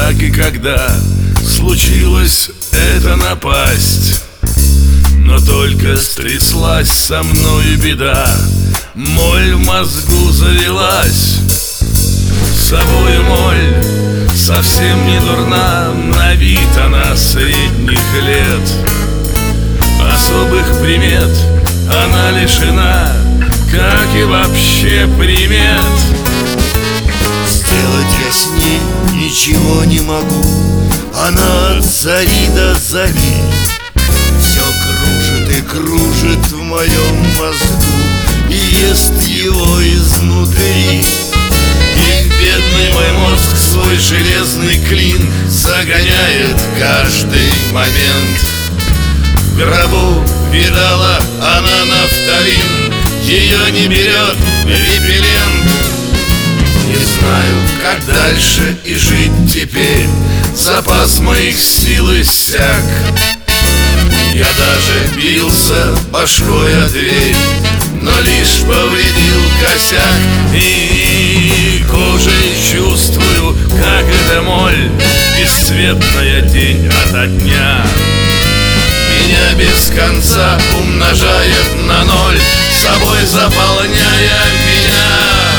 как и когда случилась эта напасть. Но только стряслась со мною беда, моль в мозгу завелась. С собою моль совсем не дурна, на вид она средних лет. Особых примет она лишена, как и вообще примет. Сделать я с ней ничего не могу, она от зари до зари все кружит и кружит в моем мозгу и ест его изнутри. И в бедный мой мозг свой железный клин загоняет каждый момент. В гробу видала она нафталин, ее не берет репеллент. Не знаю, как дальше и жить теперь, запас моих сил иссяк. Я даже бился башкой о дверь, но лишь повредил косяк. И кожей чувствую, как эта моль бесцветная день ото дня меня без конца умножает на ноль, собой заполняя меня.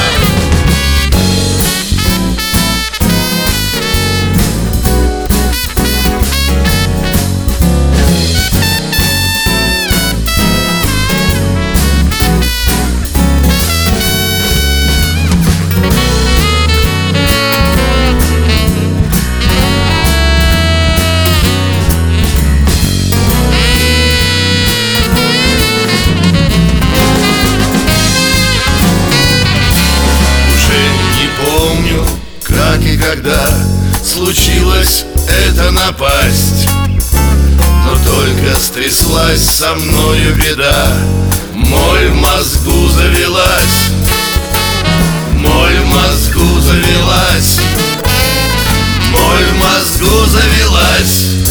Как и когда случилась эта напасть, но только стряслась со мною беда, моль в мозгу завелась, моль в мозгу завелась, моль в мозгу завелась.